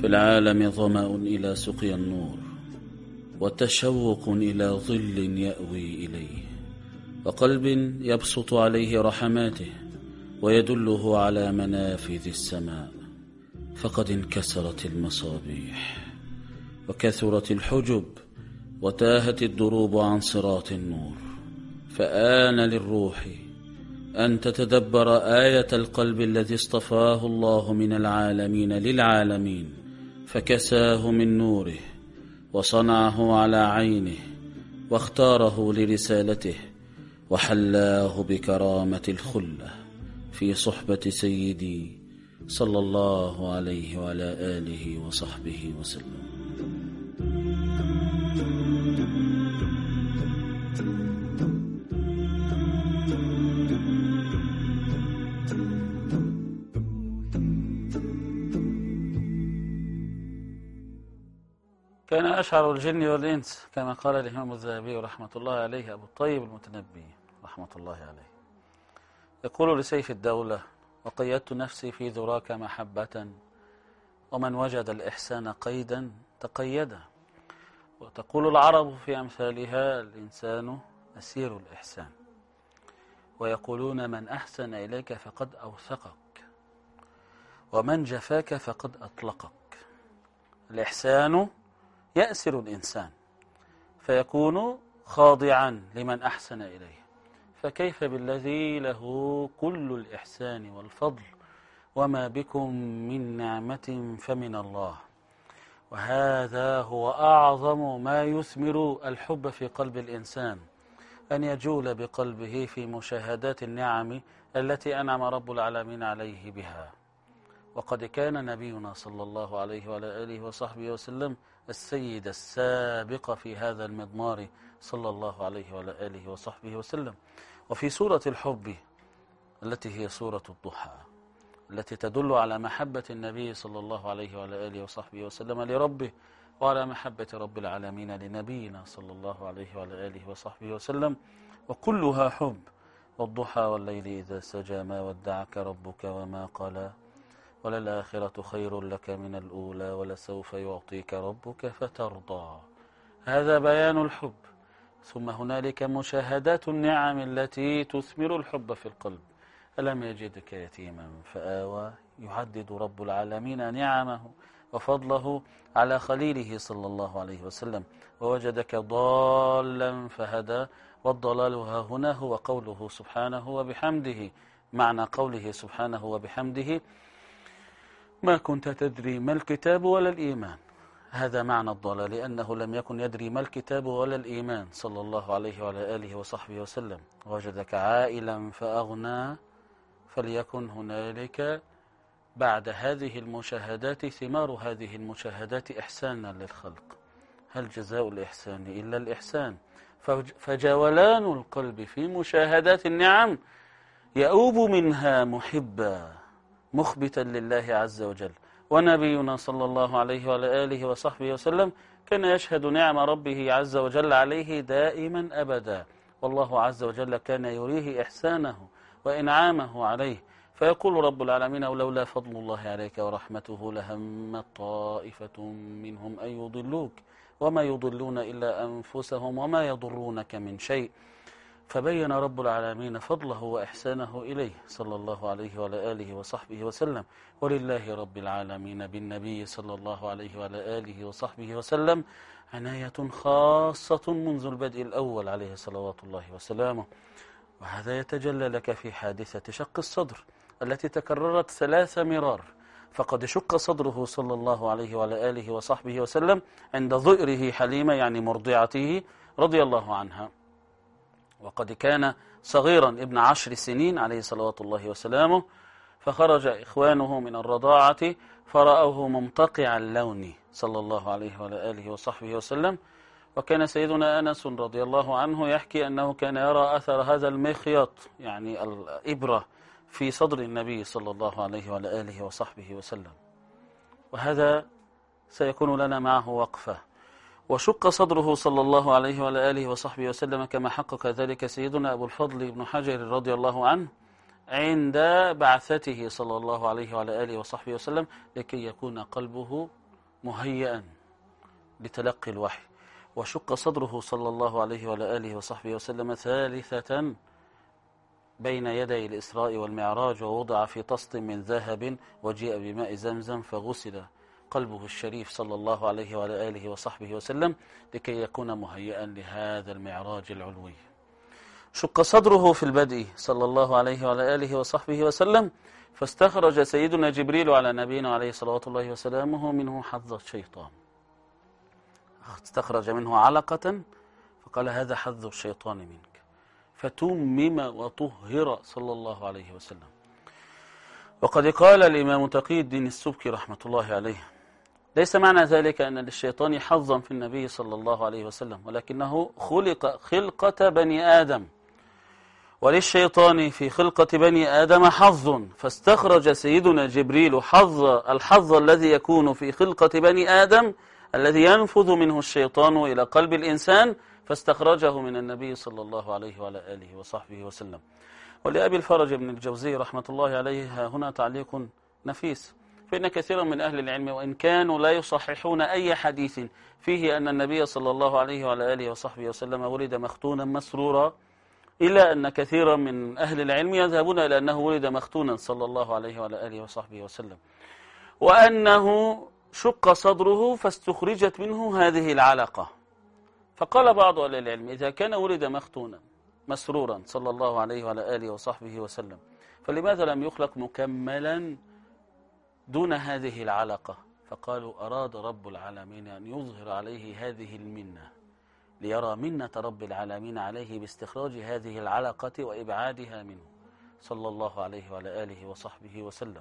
في العالم ظمأ إلى سقيا النور، وتشوق إلى ظل يأوي إليه، وقلب يبسط عليه رحماته ويدله على منافذ السماء. فقد انكسرت المصابيح وكثرت الحجب وتاهت الدروب عن صراط النور، فآن للروح أن تتدبر آية القلب الذي اصطفاه الله من العالمين للعالمين، فكساه من نوره وصنعه على عينه واختاره لرسالته، وحلاه بكرامة الخلة في صحبة سيدي صلى الله عليه وعلى آله وصحبه وسلم. كان أشعر الجن والإنس كما قال الإمام الذهبي رحمة الله عليه أبو الطيب المتنبي رحمة الله عليه، يقول لسيف الدولة: وقيدت نفسي في ذراك محبة، ومن وجد الإحسان قيدا تقيدا. وتقول العرب في أمثالها: الإنسان أسير الإحسان. ويقولون: من أحسن إليك فقد أوثقك، ومن جفاك فقد أطلقك. الإحسان يأسر الإنسان فيكون خاضعا لمن أحسن إليه، فكيف بالذي له كل الإحسان والفضل وما بكم من نعمة فمن الله. وهذا هو أعظم ما يثمر الحب في قلب الإنسان، أن يجول بقلبه في مشاهدات النعم التي أنعم رب العالمين عليه بها. وقد كان نبينا صلى الله عليه وعلى آله وصحبه وسلم السيد السابق في هذا المضمار صلى الله عليه وعلى آله وصحبه وسلم. وفي سورة الحب التي هي سورة الضحى التي تدل على محبة النبي صلى الله عليه وعلى آله وصحبه وسلم لربه، وعلى محبة رب العالمين لنبينا صلى الله عليه وعلى آله وصحبه وسلم، وكلها حب. والضحى والليل إذا سجى ما ودعك ربك وما قلى، وللآخرة خير لك من الأولى ولسوف يعطيك ربك فترضى. هذا بيان الحب. ثم هنالك مشاهدات النعم التي تثمر الحب في القلب. ألم يجدك يتيما فآوى، يعدد رب العالمين نعمه وفضله على خليله صلى الله عليه وسلم. ووجدك ضالا فهدى، والضلال ها هنا هو قوله سبحانه وبحمده. معنى قوله سبحانه وبحمده: ما كنت تدري ما الكتاب ولا الإيمان. هذا معنى الضلال، لأنه لم يكن يدري ما الكتاب ولا الإيمان صلى الله عليه وعلى آله وصحبه وسلم. وجدك عائلا فأغنى، فليكن هنالك بعد هذه المشاهدات ثمار هذه المشاهدات إحسانا للخلق. هل جزاء الإحسان إلا الإحسان؟ فجولان القلب في مشاهدات النعم يؤوب منها محبا مخبتا لله عز وجل. ونبينا صلى الله عليه وعلى آله وصحبه وسلم كان يشهد نعم ربه عز وجل عليه دائما أبدا، والله عز وجل كان يريه إحسانه وإنعامه عليه، فيقول رب العالمين: ولولا فضل الله عليك ورحمته لهمت طائفة منهم أن يضلوك وما يضلون إلا أنفسهم وما يضرونك من شيء. فبين رب العالمين فضله وإحسانه إليه صلى الله عليه وعلى آله وصحبه وسلم. ولله رب العالمين بالنبي صلى الله عليه وعلى آله وصحبه وسلم عناية خاصة منذ البدء الأول عليه صلوات الله وسلامه. وهذا يتجلى لك في حادثة شق الصدر التي تكررت 3 مرار. فقد شق صدره صلى الله عليه وعلى آله وصحبه وسلم عند ظئره حليمة، يعني مرضعته رضي الله عنها. وقد كان صغيرا ابن 10 سنين عليه صلوات الله وسلامه، فخرج إخوانه من الرضاعة فرأوه ممتقع اللون صلى الله عليه وعلى آله وصحبه وسلم. وكان سيدنا أنس رضي الله عنه يحكي أنه كان يرى أثر هذا المخيط، يعني الإبرة، في صدر النبي صلى الله عليه وعلى آله وصحبه وسلم. وهذا سيكون لنا معه وقفة. وشق صدره صلى الله عليه وعلى آله وصحبه وسلم كما حقق ذلك سيدنا أبو الفضل بن حجر رضي الله عنه عند بعثته صلى الله عليه وعلى آله وصحبه وسلم، لكي يكون قلبه مهيئا لتلقي الوحي، وشق صدره صلى الله عليه وعلى آله وصحبه وسلم ثالثة بين يدي الإسراء والمعراج، ووضع في طست من ذهب وجيء بماء زمزم فغسل قلبه الشريف صلى الله عليه وعلى آله وصحبه وسلم لكي يكون مهيئا لهذا المعراج العلوي. شق صدره في البدء صلى الله عليه وعلى آله وصحبه وسلم، فاستخرج سيدنا جبريل على نبينا عليه صلوات الله وسلامه منه حظ الشيطان، استخرج منه علقة فقال هذا حظ الشيطان منك، فتمم وطهر صلى الله عليه وسلم. وقد قال الإمام تقي الدين السبكي رحمة الله عليه: ليس معنى ذلك أن للشيطان حظا في النبي صلى الله عليه وسلم، ولكنه خلق خلقة بني آدم، وللشيطان في خلقة بني آدم حظ، فاستخرج سيدنا جبريل الحظ الذي يكون في خلقة بني آدم الذي ينفذ منه الشيطان إلى قلب الإنسان، فاستخرجه من النبي صلى الله عليه وعلى آله وصحبه وسلم. ولأبي الفرج بن الجوزي رحمة الله عليه هنا تعليق نفيس، فإن كثيرا من أهل العلم وإن كانوا لا يصححون أي حديث فيه أن النبي صلى الله عليه وعلى آله وصحبه وسلم ولد مختونا مسرورا، إلا أن كثيرا من أهل العلم يذهبون إلى أنه ولد مختونا صلى الله عليه وعلى آله وصحبه وسلم، وأنه شق صدره فاستخرجت منه هذه العلقة. فقال بعض أهل العلم: إذا كان ولد مختونا مسرورا صلى الله عليه وعلى آله وصحبه وسلم، فلماذا لم يخلق مكملا دون هذه العلقة؟ فقالوا: أراد رب العالمين أن يظهر عليه هذه المنة، ليرى منة رب العالمين عليه باستخراج هذه العلقة وإبعادها منه صلى الله عليه وعلى آله وصحبه وسلم.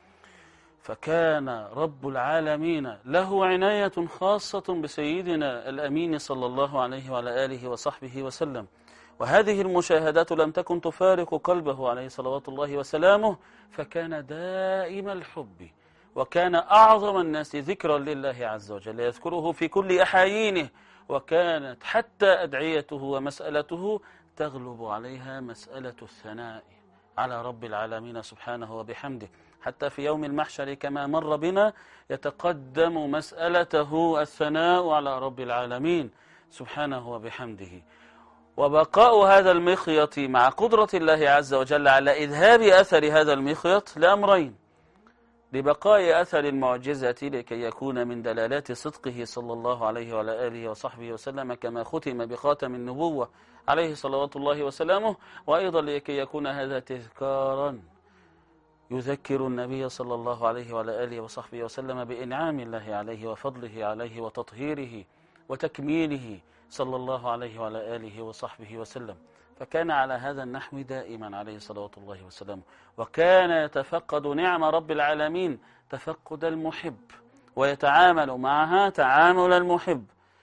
فكان رب العالمين له عناية خاصة بسيدنا الأمين صلى الله عليه وعلى آله وصحبه وسلم، وهذه المشاهدات لم تكن تفارق قلبه عليه صلوات الله وسلامه، فكان دائم الحب، وكان أعظم الناس ذكرا لله عز وجل، يذكره في كل أحايينه، وكانت حتى أدعيته ومسألته تغلب عليها مسألة الثناء على رب العالمين سبحانه وبحمده، حتى في يوم المحشر كما مر بنا يتقدم مسألته الثناء على رب العالمين سبحانه وبحمده. وبقاء هذا المخيط مع قدرة الله عز وجل على إذهاب أثر هذا المخيط لأمرين: لبقاء أثر المعجزة لكي يكون من دلالات صدقه صلى الله عليه وعلى آله وصحبه وسلم كما ختم بخاتم النبوة عليه صلوات الله وسلامه، وأيضا لكي يكون هذا تذكارا يذكر النبي صلى الله عليه وعلى آله وصحبه وسلم بإنعام الله عليه وفضله عليه وتطهيره وتكميله صلى الله عليه وعلى آله وصحبه وسلم. فكان على هذا النحو دائما عليه صلوات الله وسلامه، وكان يتفقد نعم رب العالمين تفقد المحب، ويتعامل معها تعامل المحب.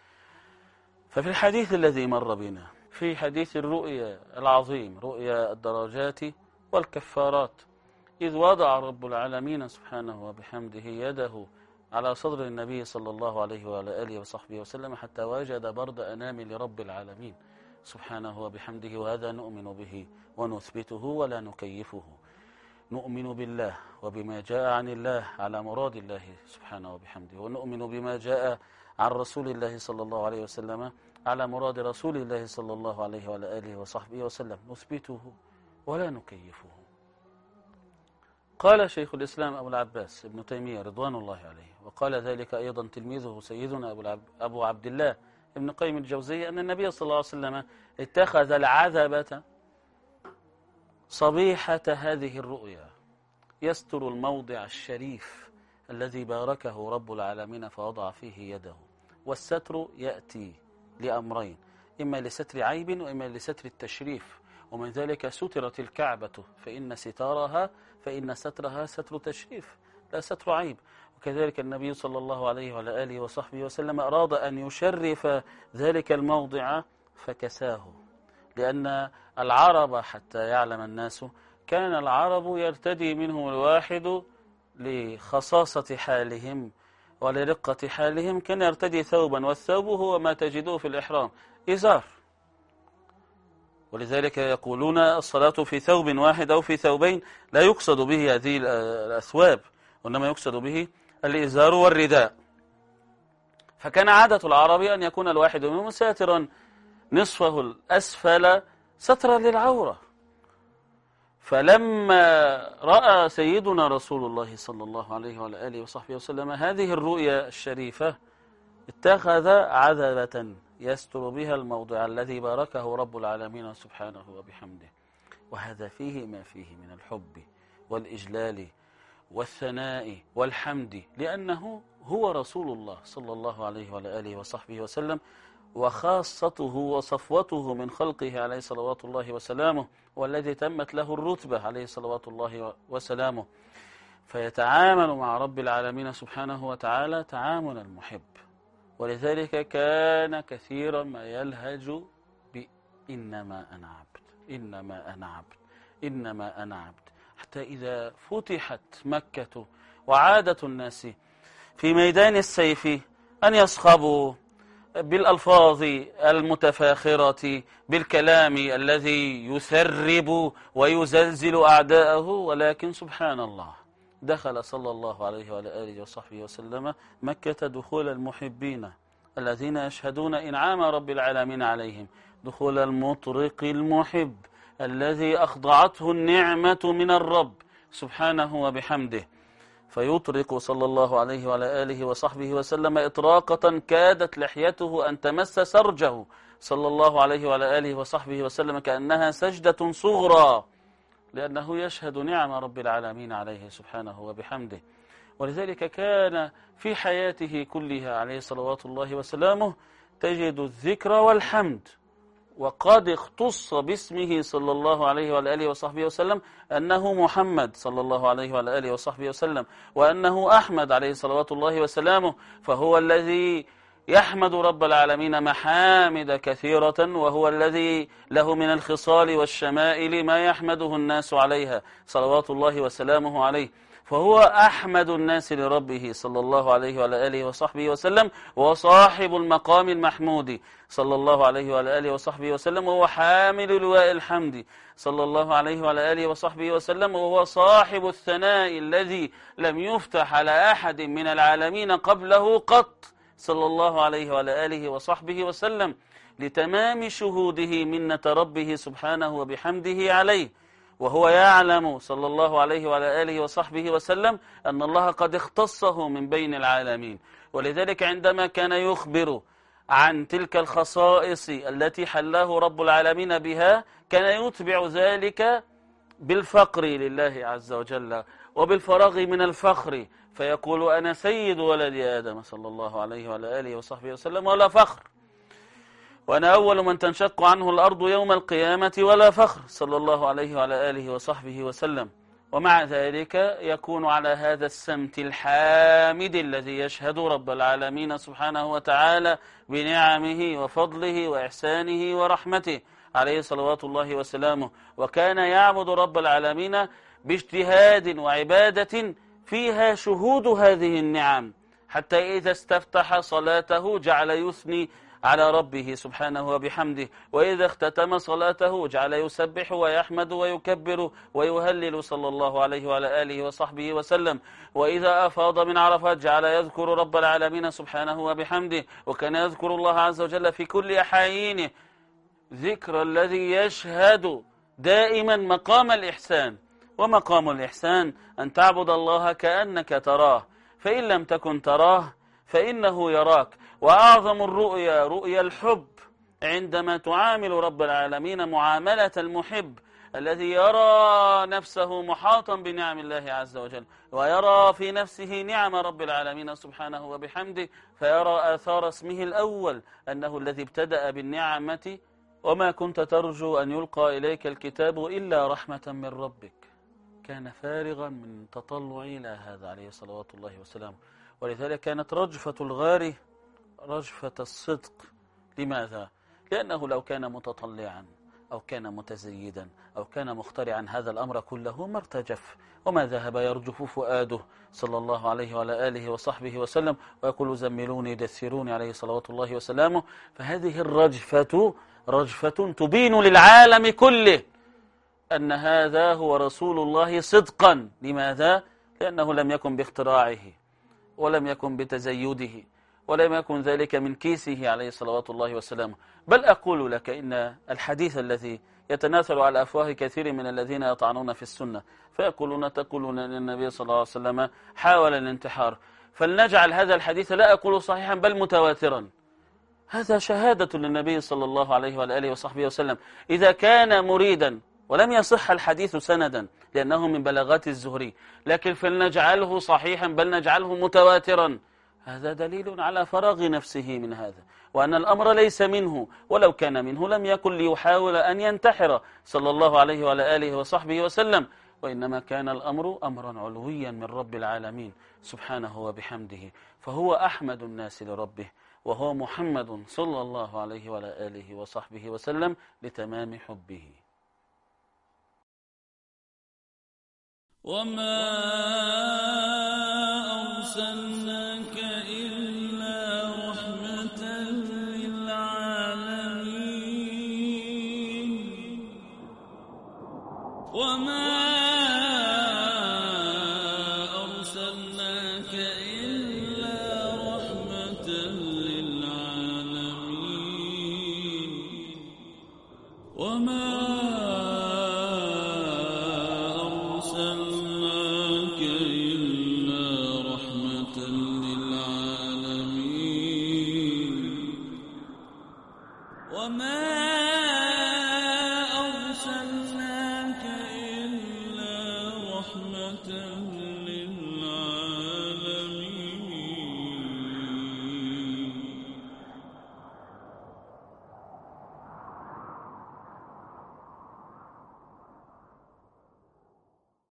ففي الحديث الذي مر بنا في حديث الرؤيا العظيم، رؤيا الدرجات والكفارات، إذ وضع رب العالمين سبحانه وبحمده يده على صدر النبي صلى الله عليه وعلى آله وصحبه وسلم حتى وجد برد أنامل رب العالمين سبحانه وبحمده. وهذا نؤمن به ونثبته ولا نكيفه، نؤمن بالله وبما جاء عن الله على مراد الله سبحانه وبحمده، ونؤمن بما جاء عن رسول الله صلى الله عليه وسلم على مراد رسول الله صلى الله عليه وعلى آله وصحبه وسلم، نثبته ولا نكيفه. قال شيخ الإسلام أبو العباس ابن تيمية رضوان الله عليه، وقال ذلك أيضا تلميذه سيدنا أبو عبد الله ابن قيم الجوزية، أن النبي صلى الله عليه وسلم اتخذ العذبة صبيحة هذه الرؤيا يستر الموضع الشريف الذي باركه رب العالمين فوضع فيه يده. والستر يأتي لأمرين: إما لستر عيب وإما لستر التشريف، ومن ذلك سترت الكعبة فإن سترها ستر تشريف لا ستر عيب. وكذلك النبي صلى الله عليه وعلى آله وصحبه وسلم أراد أن يشرف ذلك الموضع فكساه، لأن العرب حتى يعلم الناس كان العرب يرتدي منهم الواحد لخصاصة حالهم ولرقة حالهم، كان يرتدي ثوبا، والثوب هو ما تجدوه في الإحرام إزار، ولذلك يقولون الصلاة في ثوب واحد أو في ثوبين، لا يقصد به هذه الأثواب، وإنما يقصد به الإزار والرداء. فكان عادة العرب أن يكون الواحد منهم ساترا نصفه الأسفل سترا للعورة. فلما رأى سيدنا رسول الله صلى الله عليه وعلى آله وصحبه وسلم هذه الرؤيا الشريفة اتخذ عذبة يستر بها الموضع الذي باركه رب العالمين سبحانه وبحمده. وهذا فيه ما فيه من الحب والإجلال والثناء والحمد، لأنه هو رسول الله صلى الله عليه وعلى آله وصحبه وسلم، وخاصته وصفوته من خلقه عليه صلوات الله وسلامه، والذي تمت له الرتبة عليه صلوات الله وسلامه. فيتعامل مع رب العالمين سبحانه وتعالى تعامل المحب. ولذلك كان كثيرا ما يلهج بإنما أنا عبد، إنما أنا عبد، إنما أنا عبد، حتى إذا فتحت مكة وعادة الناس في ميدان السيف أن يصخبوا بالألفاظ المتفاخرة، بالكلام الذي يثرب ويزلزل أعداءه، ولكن سبحان الله دخل صلى الله عليه وعلى آله وصحبه وسلم مكة دخول المحبين الذين يشهدون إنعام رب العالمين عليهم، دخول المطرق المحب الذي أخضعته النعمة من الرب سبحانه وبحمده، فيطرق صلى الله عليه وعلى آله وصحبه وسلم إطراقة كادت لحيته أن تمس سرجه صلى الله عليه وعلى آله وصحبه وسلم كأنها سجدة صغرى، لأنه يشهد نعم رب العالمين عليه سبحانه وبحمده. ولذلك كان في حياته كلها عليه صلوات الله وسلامه تجد الذكر والحمد. وقد اختص باسمه صلى الله عليه وعلى آله وصحبه وسلم أنه محمد صلى الله عليه وعلى آله وصحبه وسلم، وأنه أحمد عليه صلوات الله وسلامه، فهو الذي يحمد رب العالمين محامد كثيرة، وهو الذي له من الخصال والشمائل ما يحمده الناس عليها صلوات الله وسلامه عليه. فهو أحمد الناس لربه صلى الله عليه وعلى آله وصحبه وسلم، وصاحب المقام المحمود صلى الله عليه وعلى آله وصحبه وسلم، وهو حامل لواء الحمد صلى الله عليه وعلى آله وصحبه وسلم، وهو صاحب الثناء الذي لم يفتح على أحد من العالمين قبله قط صلى الله عليه وعلى آله وصحبه وسلم، لتمام شهوده منة ربه سبحانه وبحمده عليه. وهو يعلم صلى الله عليه وعلى آله وصحبه وسلم أن الله قد اختصه من بين العالمين. ولذلك عندما كان يخبر عن تلك الخصائص التي حلاه رب العالمين بها، كان يتبع ذلك بالفقر لله عز وجل وبالفراغ من الفخر، فيقول أنا سيد ولد آدم صلى الله عليه وعلى آله وصحبه وسلم ولا فخر، وأنا أول من تنشق عنه الأرض يوم القيامة ولا فخر صلى الله عليه وعلى آله وصحبه وسلم. ومع ذلك يكون على هذا السمت الحامد الذي يشهد رب العالمين سبحانه وتعالى بنعمه وفضله وإحسانه ورحمته عليه صلوات الله وسلامه. وكان يعبد رب العالمين باجتهاد وعبادة فيها شهود هذه النعم، حتى إذا استفتح صلاته جعل يثني على ربه سبحانه وبحمده، وإذا اختتم صلاته جعل يسبح ويحمد ويكبر ويهلل صلى الله عليه وعلى آله وصحبه وسلم، وإذا أفاض من عرفات جعل يذكر رب العالمين سبحانه وبحمده، وكان يذكر الله عز وجل في كل أحايينه ذكر الذي يشهد دائما مقام الإحسان. ومقام الإحسان أن تعبد الله كأنك تراه، فإن لم تكن تراه فإنه يراك. وأعظم الرؤيا رؤيا الحب، عندما تعامل رب العالمين معاملة المحب الذي يرى نفسه محاطا بنعم الله عز وجل، ويرى في نفسه نعم رب العالمين سبحانه وبحمده، فيرى آثار اسمه الأول أنه الذي ابتدأ بالنعمة، وما كنت ترجو أن يلقى إليك الكتاب إلا رحمة من ربك. كان فارغا من تطلع إلى هذا عليه صلوات الله وسلامه. ولذلك كانت رجفة الغار رجفة الصدق. لماذا؟ لأنه لو كان متطلعا أو كان متزيدا أو كان مخترعا هذا الأمر كله ما ارتجف، وما ذهب يرجف فؤاده صلى الله عليه وعلى آله وصحبه وسلم ويقول زملوني دثروني عليه صلوات الله وسلامه. فهذه الرجفة رجفة تبين للعالم كله أن هذا هو رسول الله صدقا. لماذا؟ لأنه لم يكن باختراعه ولم يكن بتزيده ولم يكن ذلك من كيسه عليه صلوات الله وسلامه. بل أقول لك إن الحديث الذي يتناثر على أفواه كثير من الذين يطعنون في السنة تقولون أن النبي صلى الله عليه وسلم حاول الانتحار، فلنجعل هذا الحديث لا أقول صحيحا بل متواترا. هذا شهادة للنبي صلى الله عليه وآله وصحبه وسلم إذا كان مريدا، ولم يصح الحديث سندا لأنه من بلاغات الزهري، لكن فلنجعله صحيحا بل نجعله متواترا. هذا دليل على فراغ نفسه من هذا، وأن الأمر ليس منه، ولو كان منه لم يكن ليحاول أن ينتحر صلى الله عليه وعلى آله وصحبه وسلم، وإنما كان الأمر أمرا علويا من رب العالمين سبحانه وبحمده، فهو أحمد الناس لربه، وهو محمد صلى الله عليه وعلى آله وصحبه وسلم لتمام حبه. وما أرسلناك إلا رحمة للعالمين. وما أرسلناك إلا رحمة للعالمين. وما أرسلناك إلا رحمة للعالمين. وما أرسلناك إلا رحمة